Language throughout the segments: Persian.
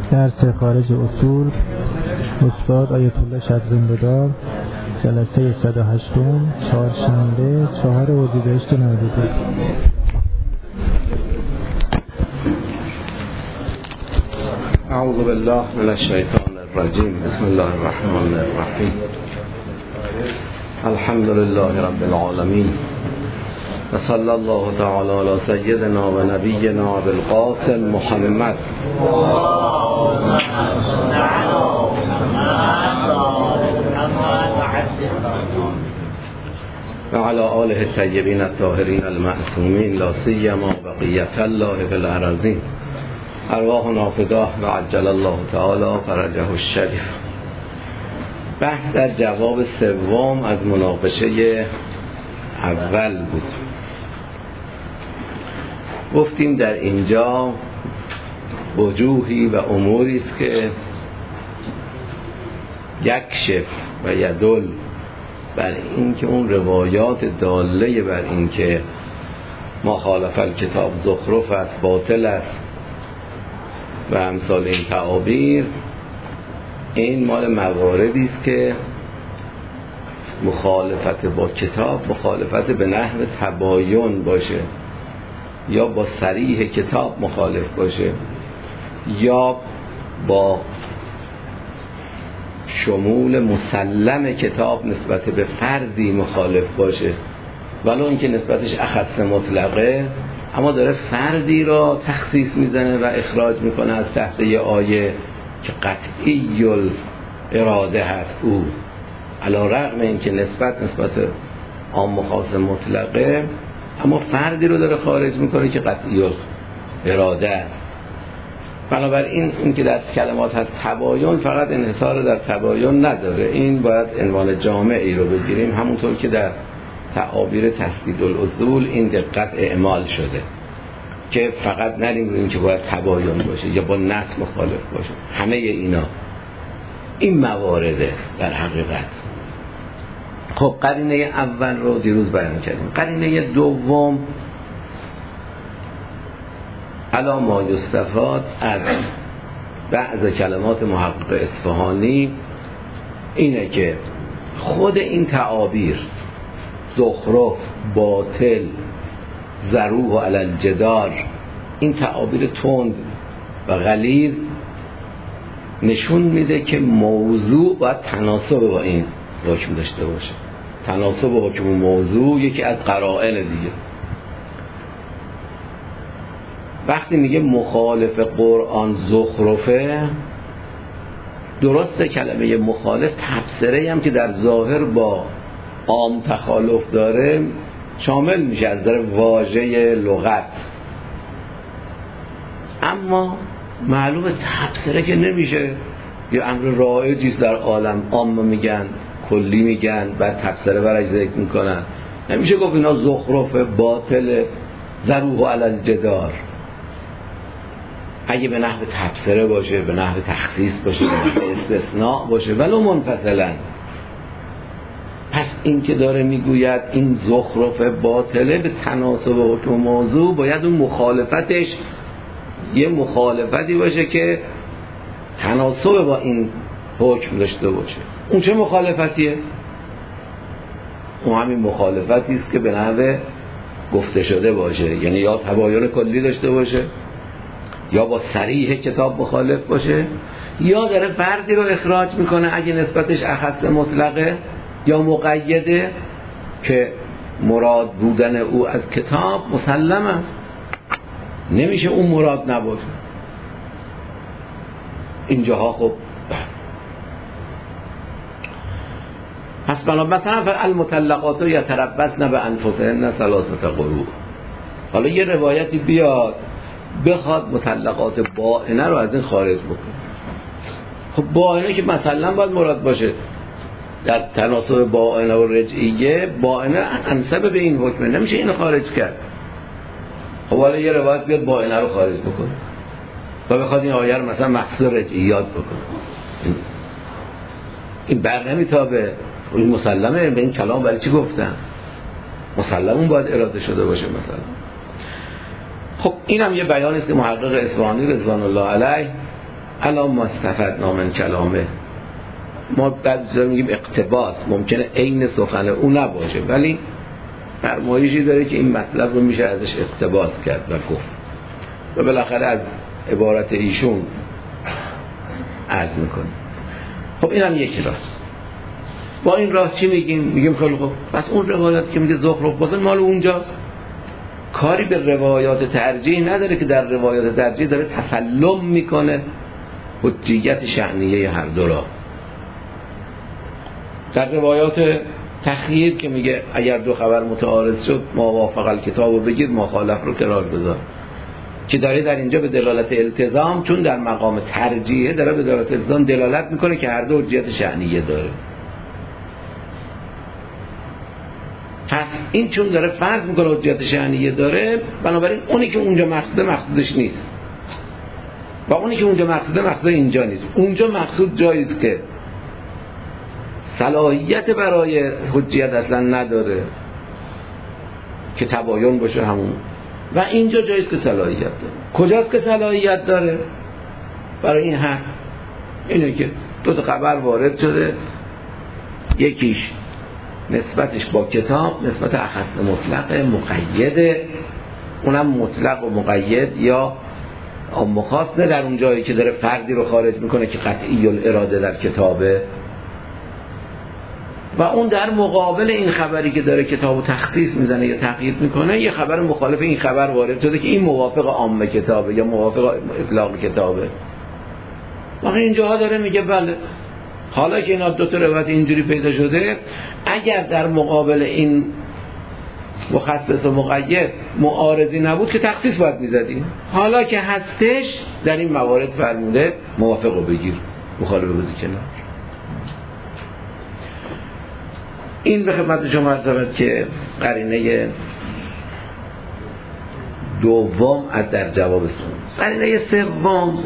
درس خارج اصول استاد آیت الله شب‌زنده‌دار، جلسه 108 چهارشنبه 4 اردیبهشت 92. اعوذ بالله من الشیطان الرجیم. بسم الله الرحمن الرحیم. الحمد لله رب العالمین و صلی الله تعالی علی سیدنا و نبینا بالقاسم محمد و علی آله الطیبین الطاهرین المعصومین لا سیما بقیة الله فی الارضین. ارواحنا فداه و عجل الله تعالی فرجه الشریف. بحث در جواب سوم از مناقشه اول بود. گفتیم در اینجا وجوهی و اموری است که یکشف و یدل بر این که اون روایات داله بر این که مخالف الکتاب زخرف است، باطل است و امثال این تعابیر، این مال مواردی است که مخالفت با کتاب مخالفت به نحو تباین باشه، یا با صریح کتاب مخالف باشه، یا با شمول مسلم کتاب نسبت به فردی مخالف باشه، ولو اینکه نسبتش اخص مطلقه، اما داره فردی را تخصیص میزنه و اخراج میکنه از تحت یه آیه که قطعی اراده هست او، علی رغم اینکه نسبت عام و خاص مطلقه، اما فردی رو داره خارج میکنه که قطعی اراده است. بنابراین این که در کلمات هست تباین، فقط انحصار در تباین نداره، این باید عنوان جامعی رو بگیریم، همونطور که در تعابیر تسدید الاصول این دقت اعمال شده که فقط نریم روی این که باید تباین باشه یا با نص مخالف باشه. همه اینا این موارده در حقیقت. خب قرینه اول رو دیروز بیان کردیم. قرینه دوم علا ما یستفاد از بعض کلمات محقق اصفهانی اینه که خود این تعابیر زخرف، باطل، ضروح علی الجدار، این تعابیر تند و غلیظ نشون میده که موضوع باید تناسب با این حکم داشته باشه. تناسب حکم موضوع یکی از قرائن دیگه. وقتی میگه مخالف قرآن زخرفه، درسته کلمه مخالف تفسیری هم که در ظاهر با عام تخالف داره شامل میشه از نظر واژه لغت، اما معلومه تفسیره که نمیشه، یه امر رایجی است در عالم، عام میگن، کلی میگن، بعد تفسیره برای ذکر میکنن. نمیشه گفت اینا زخرف، باطل، ضروح علی الجدار. اگه به نحو تفسیره باشه، به نحو تخصیص باشه، به نحو استثناء باشه، ولو منفصلا. پس این که داره میگوید این زخرف باطله به تناسب حکم موضوع، باید اون مخالفتش یه مخالفتی باشه که تناسب با این حکم داشته باشه. اون چه مخالفتیه؟ اون همین مخالفتی است که به نحو گفته شده باشه، یعنی یا تباین کلی داشته باشه، یا با صریح کتاب مخالف باشه، یا داره فردی رو اخراج میکنه اگه نسبتش اخص مطلقه یا مقیده که مراد بودن او از کتاب مسلم است، نمیشه اون مراد نباشه. اینجاها خب پس مثلا المطلقات یتربصن بانفسهن ثلاثه قروء. حالا یه روایتی بیاد بخواد مطلقات بائنه رو از این خارج بکنه. خب بائنه که مثلا باید مراد باشه در تناسب بائنه و رجعیه، بائنه انسب به این حکمه، نمیشه اینو خارج کرد. خب حالا یه روایت بیاد بائنه رو خارج بکنه و بخواد این آیه رو مثلا مخصوص رجعیات بکنه، این بر نمیتابه. این مسلمه به این کلام برای چی گفتم؟ مسلمون باید اراده شده باشه مثلا. خب اینم یه بیانی است که محقق اصفهانی رضوان الله علیه الان ما استفدنا من کلامه، ما بعضی میگیم اقتباس، ممکنه عین سخن او نباشه ولی فرمایشی داره که این مطلب رو میشه ازش اقتباس کرد و گفت و بالاخره از عبارت ایشون عرض میکنیم. خب این هم یکی راست. با این راست چی میگیم؟ میگیم خیلی خوب پس اون روایات که میگه زخرف باطل مال اونجا، کاری به روایات ترجیح نداره که در روایات ترجیح داره تسلم میکنه حجیت شأنیه هر دو را. در روایات تخییر که میگه اگر دو خبر متعارض شد ما وافق الکتاب رو بگیر ما خالف رو کنار بذار، که داره در اینجا به دلالت التزام، چون در مقام ترجیحه داره به دلالت التزام دلالت میکنه که هر دو حجیت شأنیه داره. پس این چون داره فرض میکنه حجیت شأنیه داره، بنابراین اونی که اونجا مقصودش نیست و اونی که اونجا مقصود اینجا نیست. اونجا مقصود جاییست که صلاحیت برای حجیت اصلا نداره که تباین باشه همون، و اینجا جاییست که صلاحیت داره. کجاست که صلاحیت داره؟ برای این حرف اینه که دو تا خبر وارد شده، یکیش نسبتش با کتاب نسبت اخص مطلق مقیده، اونم مطلق و مقید یا عام خاص، نه در اون جایی که داره فردی رو خارج میکنه که قطعی الاراده در کتابه، و اون در مقابل این خبری که داره کتابو تخصیص میزنه یا تقیید میکنه یه خبر مخالف این خبر وارد شده که این موافق عام کتابه یا موافق اطلاق کتابه. واقعا اینجاها داره میگه بله حالا که اینا دو تا روایت اینجوری پیدا شده، اگر در مقابل این مخصص و مقید معارضی نبود که تخصیص باید میزدیم، حالا که هستش در این موارد فرموده موافق رو بگیر مخالف بزی کنار. این به خدمت شما عرض شود که قرینه دوم از در جواب سوال. قرینه سوم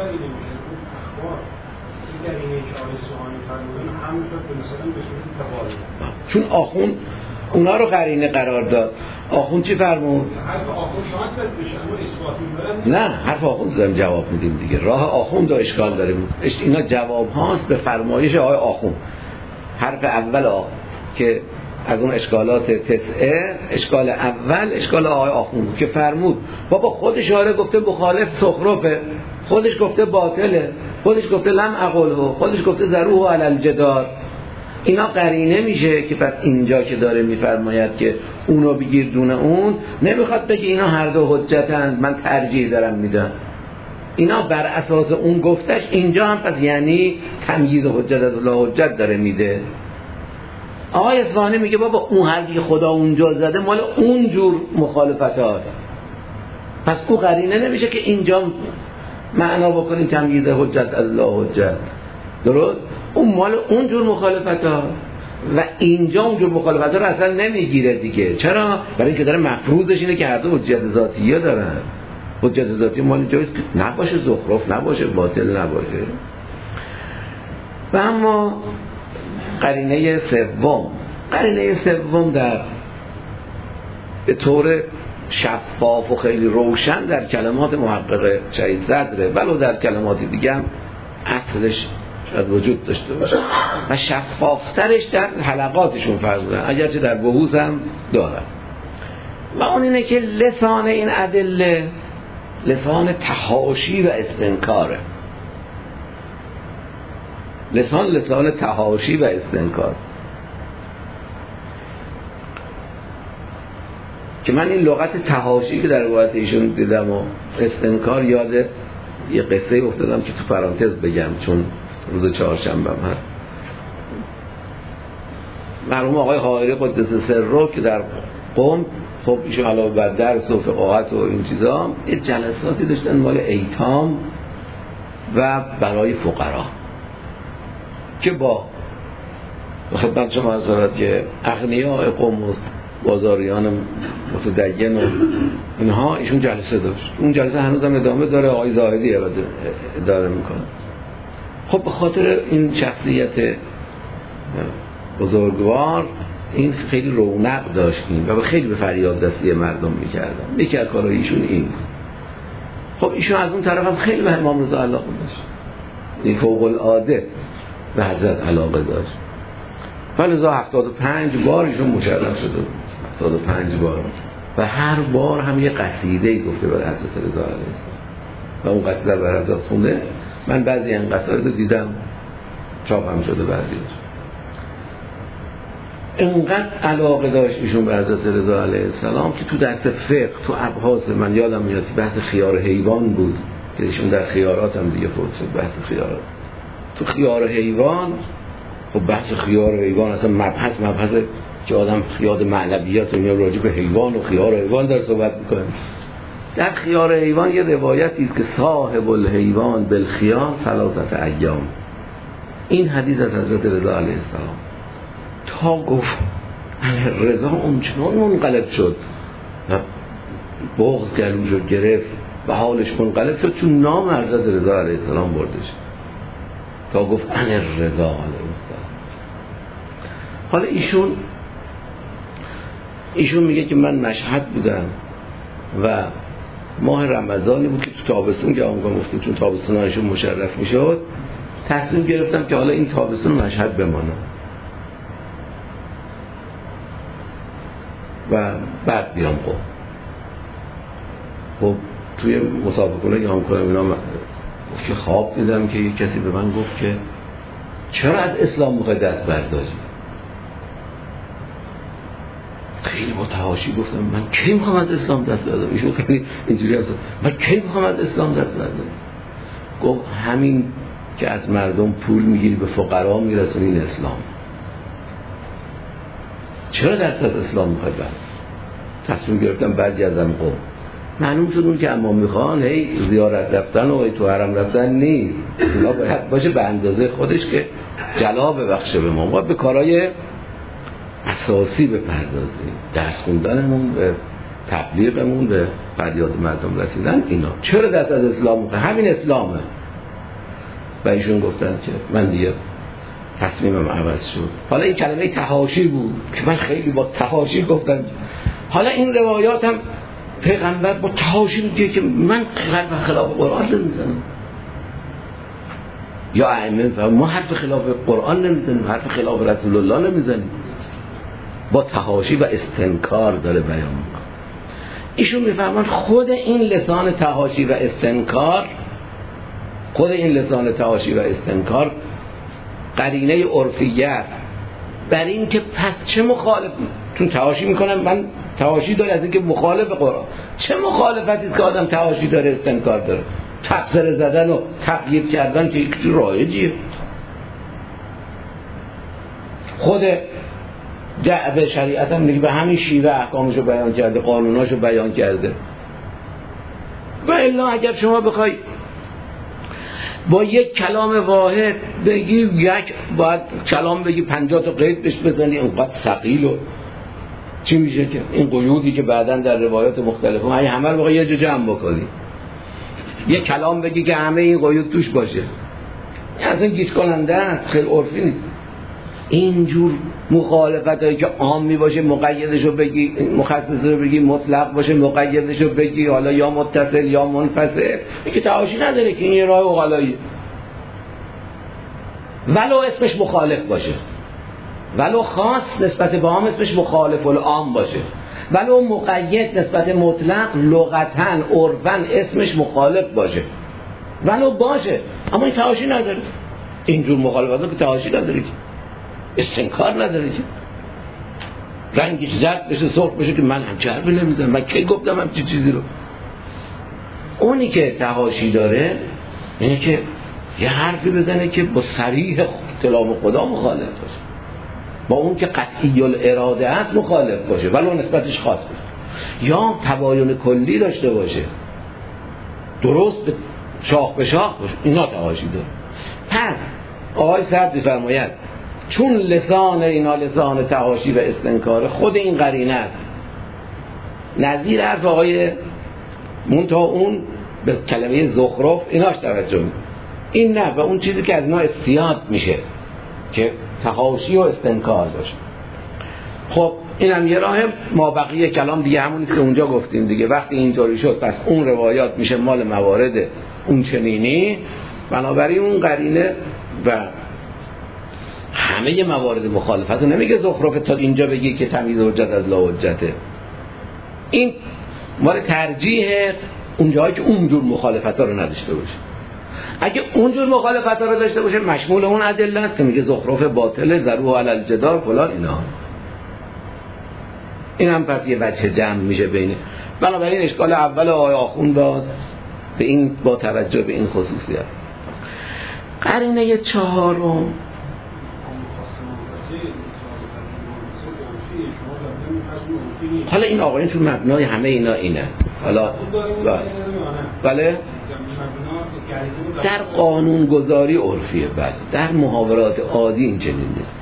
چون آخوند اونا رو قرینه قرار داد، آخوند چی فرمود؟ حرف آخوند شاید بشه اما اثباتی نه، حرف آخوند داریم جواب میدیم دیگه، راه آخوند رو اشکال داریم، اینا جواب هاست به فرمایش آقای آخوند. حرف اول که از اون اشکالات تسعه، اشکال اول اشکال آقای آخوند که فرمود بابا خودش آره گفته مخالف سخرفه، خودش گفته باطله، خودش گفته لم اقله، خودش گفته ذروه علی الجدار. اینا قرینه میشه که پس اینجا که داره میفرماید که اونو بگیر دون اون، نمیخواد بگه اینا هر دو حجتند من ترجیح دارم میدم. اینا بر اساس اون گفتش اینجا هم پس یعنی تمییز حجت از لا حجت داره میده. آقای اصفهانی میگه بابا اون حرفی خدا اونجا زده مال اون جور مخالفت هاست، پس او قرینه نمیشه که اینجا معنا بکنین تمییز حجت از لا حجت، درست؟ اون مال اون جور مخالفت ها و اینجا اون جور مخالفت ها رو اصلا نمیگیره دیگه. چرا؟ برای اینکه داره مفروضش اینه که هر دو حجت ذاتیه دارن. حجت ذاتی مال جاییست که نباشه زخرف، نباشه باطل، نباشه. و اما قرینه سوم در به طور شفاف و خیلی روشن در کلمات محقق شهید صدره، ولو در کلمات دیگه هم اصلش شاید وجود داشته باشه و شفافترش در حلقاتشون فرمودن، اگرچه در بحوث هم دارن. و اون اینه که لسان این ادله لسان تحاشی و استنکاره. لسان تحاشی و استنکار که من این لغت تحاشی که در روایت ایشون دیدم و استنکار یاد یه قصه افتادم که تو پرانتز بگم چون روز چهارشنبه هست. مرحوم آقای حائری قدس سره که در قم، خب ایشون علاوه بر درس و فقاهت و این چیزا یه جلساتی داشتن مال ایتام و برای فقرا که با خدمت شما حضرت که اغنیاء قم و بازاریان متدین و اینها ایشون جلسه داشت. اون جلسه هنوز هم ادامه داره، آقای زاهدی اداره میکنه. خب به خاطر این شخصیت بزرگوار این خیلی رونق داشتیم و خیلی به فریاد دستی مردم میکردن. یکی از کارهای ایشون این. خب ایشون از اون طرف هم خیلی به امام رضا علاقه داشت. این فوق العاده به حضرت علاقه داشت. ولذا 75 بار ایشون مشرف شده بود، 75 بار، و هر بار هم یه قصیده‌ای گفته برای حضرت رضا علیه السلام و اون قصیده برای حضرت خونده. من بعضی این قصائد رو دیدم، چاپ هم شده بعضیش. اینقدر علاقه داشت ایشون به حضرت رضا علیه السلام که تو درس فقه، تو ابحاث، من یادم میاد بحث خیار حیوان بود که ایشون در خیارات هم دیگه فوت شد، بحث خیارات. تو خیار حیوان، خب بحث خیار حیوان اصلا مبحث که آدم خیاد معنویات و اینا راجع به حیوان و خیار حیوان در صحبت میکنه. در خیار حیوان یه روایتی است که صاحب الحیوان بالخیار 3 ایام. این حدیث از حضرت رضا علیه السلام تا گفت رضا اونچنان منقلب شد و بغض گلوش رو گرفت و حالش منقلب شد چون نام حضرت رضا علیه السلام برده شد، تا گفت رضا علیه السلام. حالا ایشون میگه که من مشهد بودم و ماه رمضانی بود که تو تابستون که آنگاه گفتیم چون تابستون ایشون مشرف میشد، تصمیم گرفتم که حالا این تابستون مشهد بمانم و بعد بیام قم. خب توی مسابقه که هم کنم اینا که خواب دیدم که یک کسی به من گفت که چرا از اسلام میخوای دست برداری؟ خیلی متحاشی گفتم من کی میخوام از اسلام دست بردارم؟ ایشون خیلی اینجوری هست، من کی میخوام از اسلام دست بردارم؟ گفت همین که از مردم پول میگیری به فقرا میرسونی این اسلام. چرا دست از اسلام میخوای برداری؟ تصمیم گرفتم برگردم قم. معلوم شد اون که اما میخوان هی زیارت رفتن و هی تو حرم رفتن نیست، اونا باید باشه به اندازه خودش که جلا ببخشه به ما به کارهای اساسی بپردازیم، درس خوندنمون، به تبلیغمون، به فریاد مردم رسیدن. اینا چرا دست از اسلام میخواد؟ همین اسلامه. و ایشون گفتن که من دیگه تصمیمم عوض شد. حالا این کلمه تحاشی بود که من خیلی با تحاشی گفتم. حالا این روایات هم پیغمبر با تحاشی میگه که من خلاف قرآن نمیزنم، یا ائمه ما حرف خلاف قرآن نمیزنیم، حرف خلاف رسول الله نمیزنیم. با تحاشی و استنکار داره بیان میکنه. ایشون میفهمن خود این لسان تحاشی و استنکار قرینه عرفیت بر این که پس چه مخالف، چون تحاشی میکنم من تحاشی داره از اینکه مخالف قرآن، چه مخالفتی است که آدم تحاشی داره استنکار داره؟ تفسیر زدن و تغییر کردن که یک رایجیه. خود به شریعت هم میگه به همین شیوه احکامشو بیان کرده، قانوناشو بیان کرده. و الا اگر شما بخوای با یک کلام واحد بگی، باید کلام بگی 50 تا قید بهش بزنی، اونقدر ثقیل و چی میشه که این قیودی که بعداً در روایات مختلفه همه رو یه جا جمع بکنی، یک کلام بگی که همه این قیود توش باشه، اصلا گیج کننده است، خیلی عرفی نیست. اینجور مخالفت هایی که عامی باشه مقیدشو بگی، مخصصشو بگی، مطلق باشه مقیدشو بگی، حالا یا متصل یا منفصل، اینکه تحاشی نداره که این یه راه عقلاییه. ولو اسمش مخالف باشه، ولو خاص نسبت به عام اسمش مخالف العام باشه، ولو مقید نسبت مطلق لغتاً عرفاً اسمش مخالف باشه، ولو باشه، اما این تحاشی نداره. اینجور مخالفت که تحاشی نداره، استنکار نداره، رنگش زرد بشه سرخ بشه که من همچه حرفی نمیزنم، من کی گفتم همچه چیزی رو. اونی که تحاشی داره اینه که یه حرفی بزنه که با صریح کلام خدا مخالف باشه، با اون که قطعی الاراده است مخالف باشه ولو نسبتش خاص باشه، یا تباین کلی داشته باشه، درست به شاخ به شاخ باشه. اینا تحاشی داره. پس آقای سعدی فرماید چون لسان اینا لسان تحاشی و استنکار، خود این قرینه است نظیر حرف آقای منتها اون به کلمه زخرف ایناش توجه می. این نه، و اون چیزی که از اینا استیاد میشه که تحاشی و استنکار باشه. خب اینم یه راه. ما بقیه کلام دیگه همونیست که اونجا گفتیم دیگه. وقتی اینطوری شد پس اون روایات میشه مال موارد اون چنینی بنابراین اون قرینه و همه موارد مخالفت رو نمیگه زخرف تا اینجا بگی که تمیز حجت از لا حجته. این مال ترجیح اونجایی که اونجور مخالفت ها رو نداشته باشه. اگه اونجور مخالفت ها رو داشته باشه مشمول اون ادله است که میگه زخرف باطل ذروه علی الجدار فلان اینا. این هم پس یه وجه جمع میشه بینه. بنابراین اشکال اول آقای آخوند به این با توجه به این خصوصیت. قرینه چهارم حالا این آقایون تو مبنای همه اینا اینه. حالا بله در قانون گذاری عرفیه، بله در محاورات عادی این چنین نیست.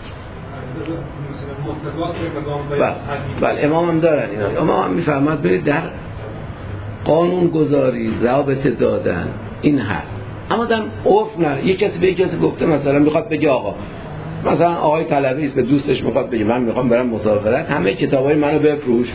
بله امام هم دارن اینا. امام هم میفهمد برید در قانون گذاری ضابطه دادن این هست، اما در عرف نه. یک کسی به یک کسی گفته مثلا میخواد بگه آقا مثلا آقای طلبی است به دوستش میخواد بگه من میخوام برم مسافرت همه کتابای منو بفروش.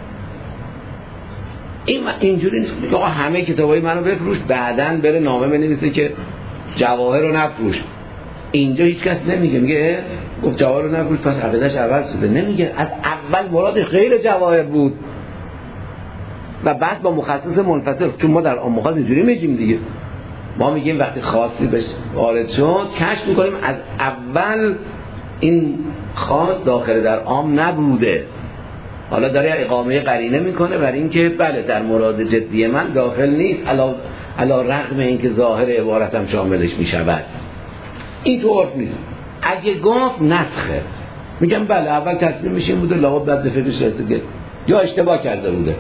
این اینجوری نیست که آقا همه کتابای منو بفروش بعدن بره نامه بنویسه که جواهر رو نفروش. اینجا هیچ کس نمیگه، میگه گفت جواهر رو نفروش پس عقیده‌اش عوض شده. نمیگه از اول مراد غیر جواهر بود و بعد با مخصص منفصل. چون ما در عام خاص اینجوری میگیم دیگه، ما میگیم وقتی خاصی بهش وارد شد کشف میکنیم از اول این خاص داخل در عام نبوده. حالا داره اقامه قرینه میکنه برای اینکه بله در مراد جدی من داخل نیست علا رغم اینکه ظاهر عبارتم شاملش میشود. این تو عرف نیست. اگه گفت نسخه میگم بله اول تصمیم میشیم بوده لابد بعد فکرش رسیده یا اشتباه کرده بوده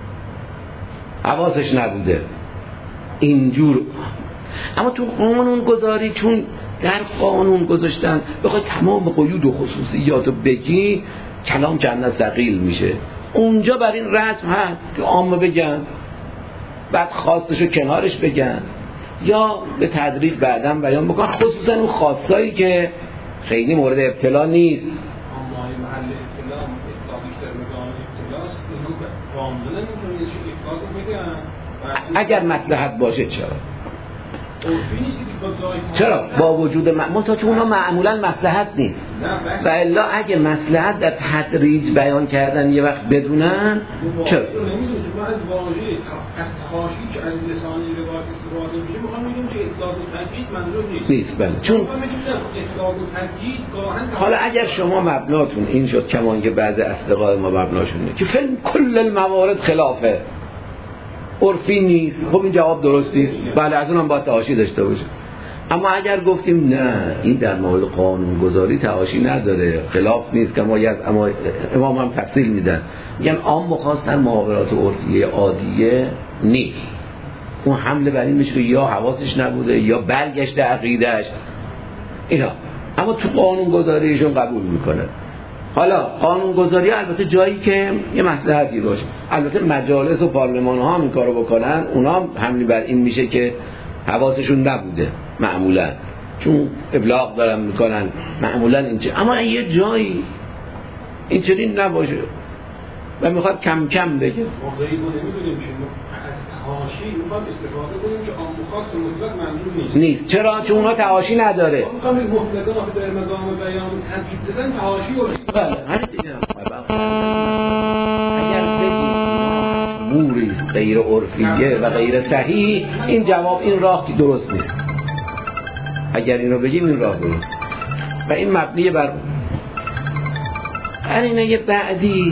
حواسش نبوده اینجور. اما تو قانون گذاری چون در قانون گذاشتن بخوای تمام قیود و خصوصیات رو بگی کلام چند ثقیل میشه. اونجا بر این رسم هست که عامه بگن بعد خاصشو کنارش بگن یا به تدریج بعداً بیان بکن، خصوصا اون خاصایی که خیلی مورد ابتلا نیست. اگر مصلحت باشه چرا با وجود تا چون اونا معمولا مصلحت نیست و الا اگه مصلحت در تدریج بیان کردن یه وقت بدونن چرا از واژه از خاشی که از لسانی روایت استفاده میشه میخوام بگم که اطلاق و تاکید منظور نیست. بله چون اطلاق و تاکید گاهن حالا اگر شما مبناتون این شد کمان که بعضی اصدقاء ما مبناشونه که فیلم کل الموارد خلافه عرفی نیست، خب این جواب درست نیست. بله از اونم باید تعاشی داشته باشه. اما اگر گفتیم نه این در مورد قانون گذاری تعاشی نداره خلاف نیست که ما از امام هم تفصیل میدن میگن عام مخواستن محاورات عرفیه عادیه نیست. اون حمله بر این میشه که یا حواسش نبوده یا برگشت عقیدهش اینا. اما تو قانون گذاریشون قبول میکنه. حالا قانون گذاری البته جایی که یه مصلحتی باشه، البته مجالس و پارلمان ها هم این کارو بکنن اونا حملی بر این میشه که حواسشون نبوده معمولا چون ابلاغ دارن میکنن معمولا اینچه. اما یه جایی این چنین نباشه و میخواد کم کم بگه واقعی رو نمیدونیم که از تعاشی میخواد استفاده کنیم که عام خاص مطلق منظور نیست. چرا؟ چون اونا تعاشی نداره. میخوام این مطلقا در مقام بیان تنقیب دادن تعاشی رو بله همین دیگه. اگر بگیم موری غیر عرفیه و غیر صحیح این جواب این راه که درست نیست. اگر اینو بگیم این راه درست و این مبنی بر قرینه بعدی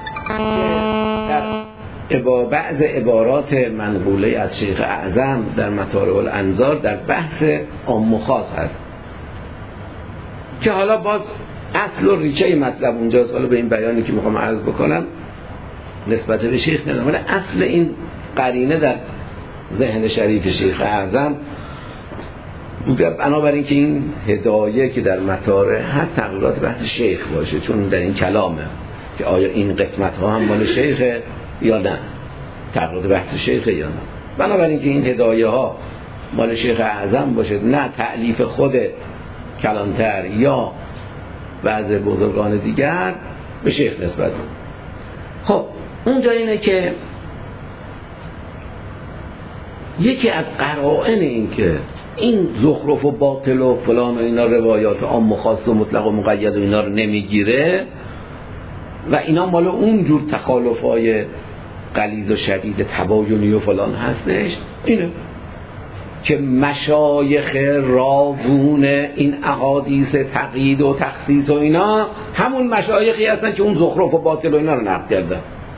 در بعض عبارات منقوله از شیخ اعظم در مطالع الانظار در بحث عام و خاص هست که حالا باز اصل و ریشه مطلب اونجاست. حالا به این بیانی که میخوام عرض بکنم نسبت به شیخ ندارم، ولی اصل این قرینه در ذهن شریف شیخ اعظم بنابراین که این هدایه که در مطالع هست تغییرات بحث شیخ باشه چون در این کلامه که آیا این قسمت ها هم مال شیخه یا نه، تغییرات بحث شیخه یا نه. بنابراین که این هدایه ها مال شیخ اعظم باشه نه تألیف خود کلانتر یا بعض بزرگان دیگر به شیخ نسبت. خب اونجا اینه که یکی از قرائن این که این زخرف و باطل و فلان و اینا روایات عام و خاص و مطلق و مقید و اینا رو نمیگیره و اینا مال اون جور تخالفای غلیظ و شدید تباینی و فلان هستش، اینه که مشایخ راوون این احادیث تقیید و تخصیص و اینا همون مشایخی هستن که اون زخرف و باطل و اینا رو نقد کردن.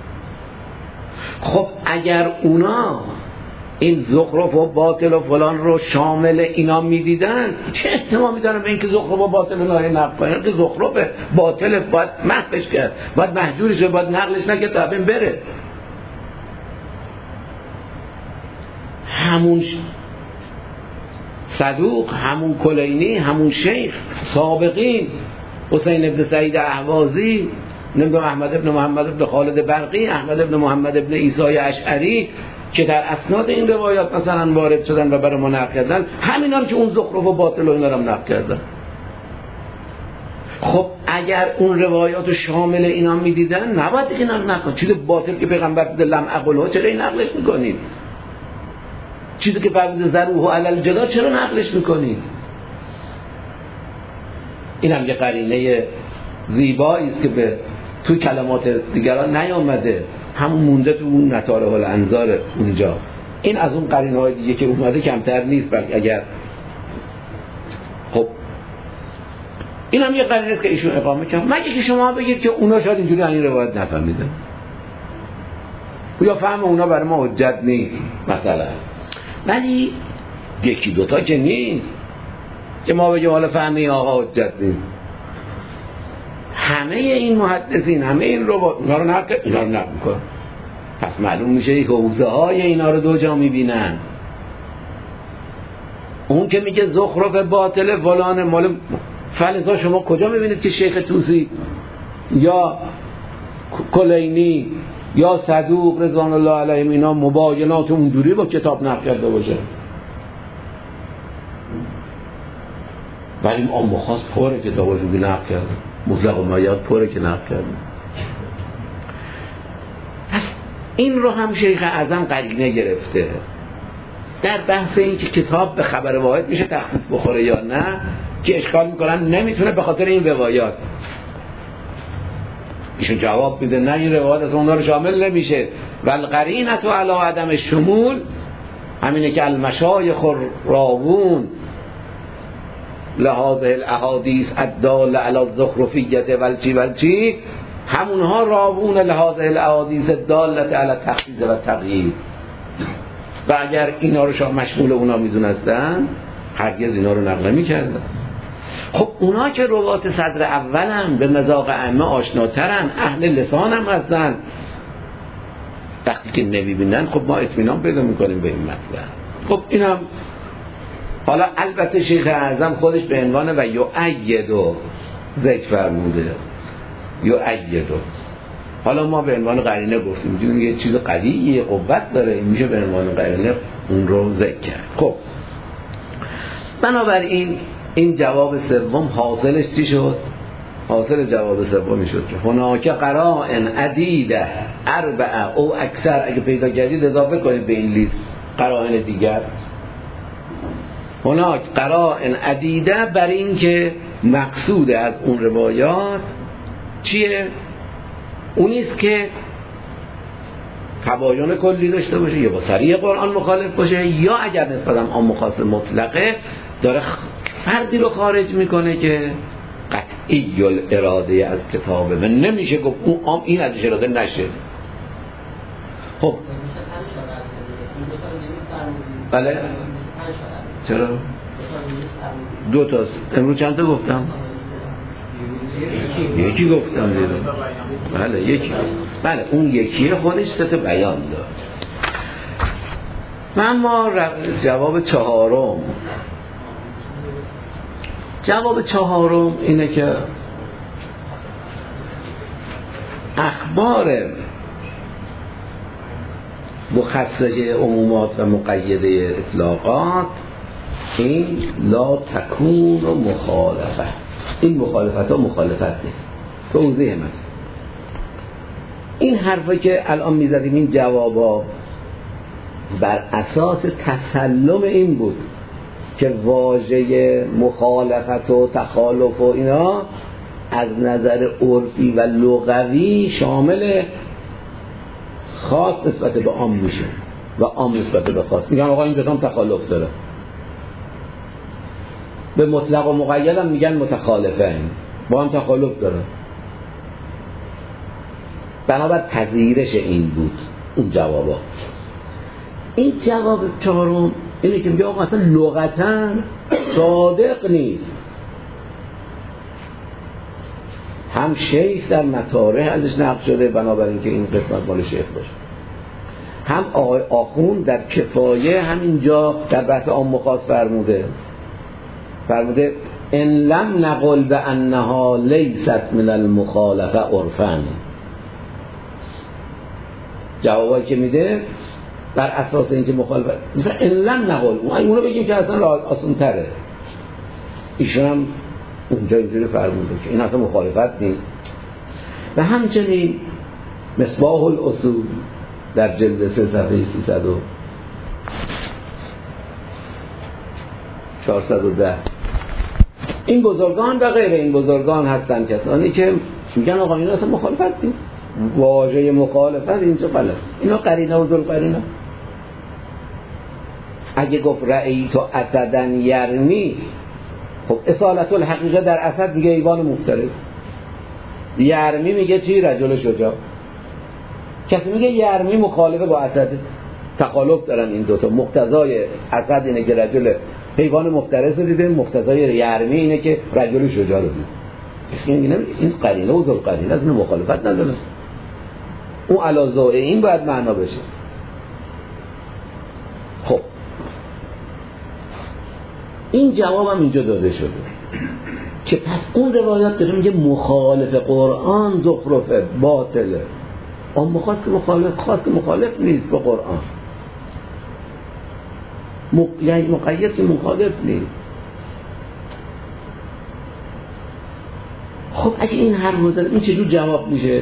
خب اگر اونا این زخرف و باطل و فلان رو شامل اینا میدیدن، چه احتمالی دارن به اینکه زخرف و باطل و اینا رو نقد کنن؟ که زخرف باطل باید محوش کرد، باید محجورش، باید نقلش نکرد تا بین بره. همون صدوق، همون کلینی، همون شیخ سابقین، حسین ابن سعید اهوازی، نمیدونم احمد ابن محمد ابن خالد برقی، احمد ابن محمد ابن عیسی اشعری که در اسناد این روایات مثلا وارد شدن و برای ما نقل کردن، همینان که اون زخرف و باطل و اینا رو نقل کردن. خب اگر اون روایات شامل اینا میدیدن نباید دیگه نقل کنید. چیز باطل که پیغمبر بوده لم اقلها چرا این نقلش میکنید؟ چیزی که فرموده ذروه علی الجدار چرا نقلش میکنید؟ این هم یه قرینه زیبایی است که به توی کلمات دیگران نیامده، همون مونده تو اون نطاره الانظار اونجا. این از اون قرینه های دیگه که اومده کمتر نیست، بلکه اگر خب این هم یه قرینه است که ایشون اقامه کرد. مگه که شما بگید که اونا شاید اینجوری این روایت نفهمیدن یا فهم اونا برای ما حجت نیست مثلا، ولی یکی دوتا که نیست که ما بگیم حالا فهمی آقا حجت نیست. همه این محدثین، همه این اینا رو نقل میکنن. پس معلوم میشه که حوزه های اینا رو دو جا میبینن. اون که میگه زخرف باطل فلان مال فلزا، شما کجا میبینید که شیخ طوسی یا کلینی یا صدوق رضوان الله علیهم اینا مباینات اونجوری با کتاب نقل کرده باشه؟ ولی عام خاص پره کتاباشو که نقل کرده، مطلق و مقید پره که نقل کرده. پس این رو هم شیخ اعظم قرینه گرفته در بحث این که کتاب به خبر واحد میشه تخصیص بخوره یا نه، که اشکال میکنن نمیتونه به خاطر این روایات. ایشون جواب میده نه، این روایات از اونها رو شامل نمیشه. والقرینة علی عدم الشمول همینه که المشایخ راوون لهذه الاحادیث الداله علی الزخرفیه والچی همونها راوون لهذه الاحادیث الداله علی التخصیص و تقیید. و اگر اینا رو مشمول اونا میدونستن هرگز اینا رو نقل نمی‌کردن. خب اونا که روات صدر اولن، به مذاق ائمه آشناترن، اهل لسان هم هستن، وقتی که نمیبینن خب ما اطمینان پیدا میکنیم به این مطلب. خب اینم حالا البته شیخ اعظم خودش به عنوان و یؤیدو ذکر فرموده، یؤیدو. حالا ما به عنوان قرینه گفتیم، میگیم یه چیز قویه، قوت داره، این میشه به عنوان قرینه اون رو ذکر کرد. خب بنابراین این جواب سوم حاصلش چی شد؟ حاصل جواب سومی شد که هناک قرائن عدیده اربعه او اکثر، اگه پیدا کردید اضافه کنید به این لیست قرائن دیگر. هناک قرائن عدیده بر این که مقصود از اون روایات چیه؟ اونیست که تباین کلی داشته باشه یا با صریح قرآن مخالف باشه، یا اگر نسبت هم عام خاص مطلقه داره فردی رو خارج میکنه که قطعی الاراده از کتابه و نمیشه گفت اون عام این ازش اراده نشه. خب بله چرا؟ دو تاست. امروز چند تا گفتم؟ یکی گفتم دیدم. بله یکی. بله اون یکی خودش سه تا بیان داد. اما جواب چهارم، جواب چهارم اینه که اخبار مخصصه عمومات و مقیده اطلاقات این لا تکون و مخالفه، این مخالفت ها مخالفت نیست. توضیح هست این حرفی که الان میزدیم، این جوابا بر اساس تسلم این بود که واژه مخالفت و تخالف و اینا از نظر عرفی و لغوی شامل خاص نسبت به عام میشه و عام نسبت به خاص. میگن آقا این دو هم تخالف داره. به مطلق و مقید هم میگن متخالفه، با هم تخالف داره. بنابر پذیرش این بود اون جوابا. این جواب چهارم اینه که میگه آقا اصلا لغتاً صادق نیست. هم شیخ در مطارح ازش نقل شده بنابراین که این قسمت مال شیخ باشه، هم آقای آخوند در کفایه همینجا در بحث عام و خاص فرموده ان لم نقل بانها لیست من المخالفه عرفا. جوابی که میده بر اساس اینکه مخالفت مثلا ان لم نقل اونو بگیم که اصلا آسان تره، ایشون هم اونجا اینجوری فرموده که این اصلا مخالفت نیست. و همچنین مصباح الاصول در جلد 3 صفحه 410 این بزرگان و غیر این بزرگان هستن کسانی که میگن آقا این اصلا مخالفت نیست، واژه مخالفت اینجا غلط، اینا قرینه و ذوالقرینه. اگه گفت رأیت اسدا یرمی، خب اصالت الحقیقه در اسد میگه ایوان مفترس، یرمی میگه چی؟ رجل شجاع. کسی میگه یرمی مخالفه با اسد، تخالف دارن این دوتا. مقتضای اسد اینه که رجل حیوان مفترس رو دیده، مقتضای یرمی اینه که رجل شجاع رو دیده. این قرینه و ذوالقرینه از این مخالفت نداره، اون علی ضوء این باید معنا بشه. خب این جواب هم اینجا داده شده که پس اون روایات داره میگه مخالف قرآن زخرفه باطله، اما خاص که مخالف نیست با قرآن، یعنی مقید که مخالف نیست. خب اگه این حرف رو زده این چجور جواب میشه؟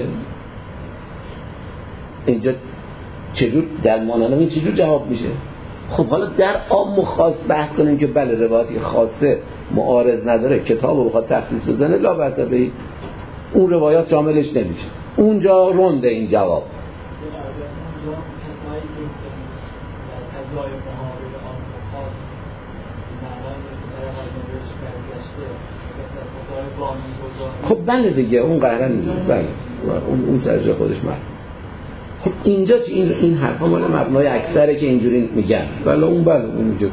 اینجا چجور در مانانه این چجور جواب میشه؟ خب حالا در عام و خاص بحث کنیم که بله روایتی خاصه معارض نداره، کتاب رو بخواد تخصیص بزنه لا بأس به، اون روایات شاملش نمیشه. اونجا رنده این جواب. خب بله دیگه اون قهرن بله اون سرجا خودش مرد. خب اینجا این حرفا مال مبنای اکثره که اینجوری میگن، ولی اون بله اونجا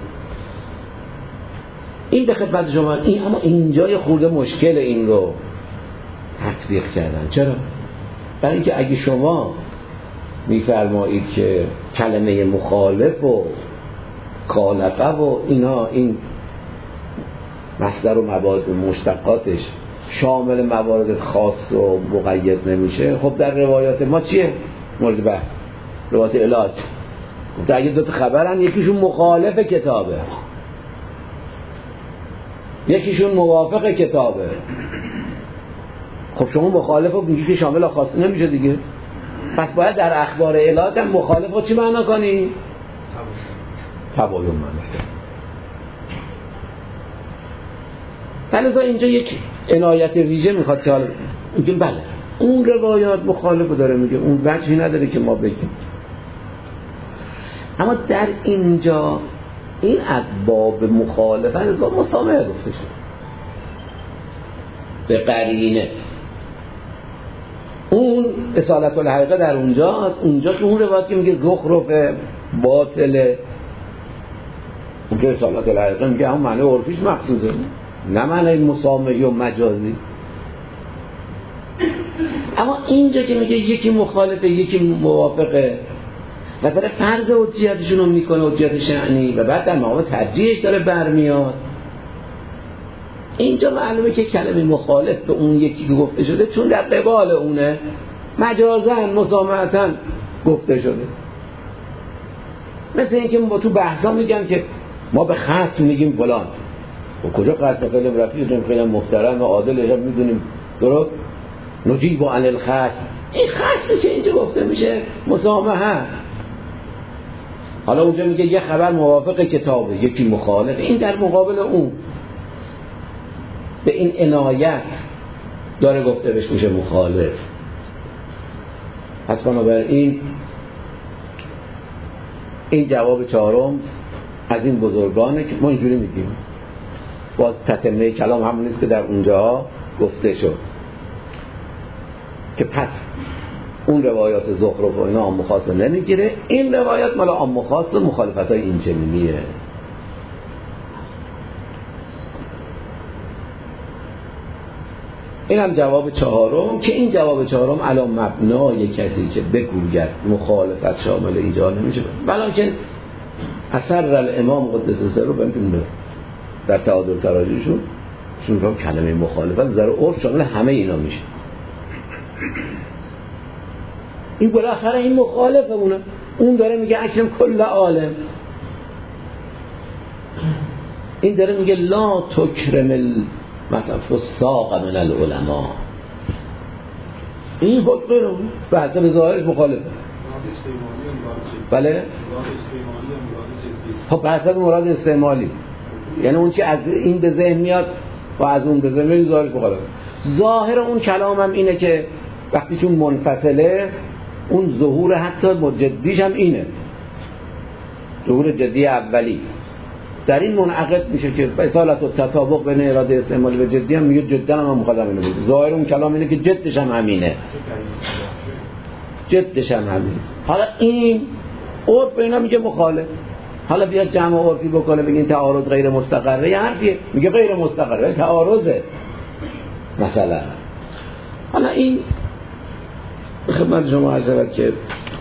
این به خدمت شما این، اما اینجا یه خورده مشکل این رو تطبیق کردن. چرا؟ برای اینکه اگه شما میفرمایید که کلمه مخالف و کالفه و اینا این مصدر و موارد مشتقاتش شامل موارد خاص و مقید نمیشه، خب در روایات ما چیه؟ مورد بحث روایات علاج گفت اگه دو تا خبرن یکیشون مخالف کتابه یکیشون موافق کتابه، خب شما مخالف رو میگی که شامل خاص نمیشه دیگه، پس باید در اخبار علاج هم مخالف رو چی معنا کنی؟ تباین معنا کنی. لذا اینجا یک عنایت ویژه میخواد که میگیم بله اون روایات مخالف داره میگه، اون وجهی نداره که ما بگیم. اما در اینجا این از باب مخالفت از باب مسامحه گفته شد به قرینه. اون اصالت الحقیقه در اونجاست، اونجا که اون روایت که میگه زخرف باطله، اون که اصالت الحقیقه میگه همون معنی عرفیش مقصوده، نه معنی مسامحی و مجازی. اما اینجا که میگه یکی مخالفه یکی موافقه و داره فرض حجیتشون رو میکنه، حجیت شأنی، و بعد در مقام ترجیحش داره برمیاد، اینجا معلومه که کلمه مخالف به اون یکی که گفته شده چون در قبال اونه مجازاً مسامحتاً گفته شده. مثل اینکه ما تو بحثا میگن که ما به خصم میگیم فلان، و کجا خصم خیلی رفیق خیلی محترم و عادل میدونیم درست نجیب عن الخصم، این خصمی که اینجا گفته میشه مسامحه. حالا اونجا میگه یه خبر موافق کتابه، یکی مخالف، این در مقابل اون. به این عنایت داره گفته بهش میشه مخالف. پس بنابراین این جواب چهارم از این بزرگانه که ما اینجوری میگیم، باز تتمه کلام همون نیست که در اونجا گفته شد که پس اون روایات زخرف و اینا عام و خاص نمیگیره، این روایات مال عام و خاص و مخالفت های این چنینیه. این هم جواب چهارم که این جواب چهارم علی مبنای کسی که بگوید مخالفت شامل ایجاد نمیشه، بلکه اثر الامام قدس سره بنتون در تعادل تراجیحشون چون رو کلمه مخالفت در عرف شامل همه اینا میشه. این بالاخره این مخالفه اون داره میگه اکرم کل عالم، این داره میگه لا تکرم مثلا فساق من العلماء. این حکم رو به حسب ظاهرش مخالفه. بله خب به حسب مراد استعمالی، یعنی اون که از این به ذهن میاد و از اون به ذهن میاد ظاهرش مخالفه. ظاهر اون کلام هم اینه که وقتی چون منفصله اون ظهور حتی جدیش هم اینه، ظهور جدی اولی در این منعقد میشه که اصالت و تطابق بین اراده استعمالی و جدی هم میگه جدا هم مقدم اینه بود. ظاهر اون کلام اینه که جدش هم همینه، جدش هم همینه. حالا این عرف اینا میگه مخالف، حالا بیاد جمع عرفی بکنه بگین تعارض غیر مستقره، یه حرفیه میگه غیر مستقره تعارضه مثلا. حالا این خدمت شما عرض شود که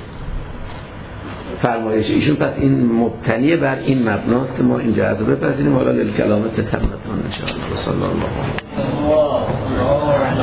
فرمایش ایشون پس این مبتنی بر این مبناست که ما اینجا از بپذیریم. حالا للکلام تتمتون ان شاء الله. صلی الله علیه و آله.